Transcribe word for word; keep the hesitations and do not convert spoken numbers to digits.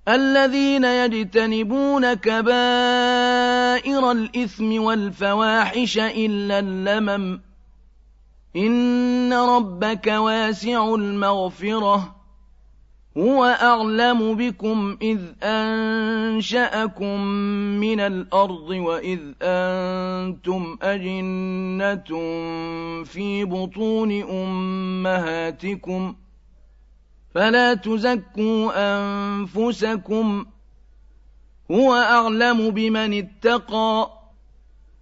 الذين يجتنبون كبائر الإثم والفواحش إلا اللمم إن ربك واسع المغفرة هو أعلم بكم إذ أنشأكم من الأرض وإذ أنتم أجنة في بطون أمهاتكم فلا تزكوا أنفسكم هو أعلم بمن اتقى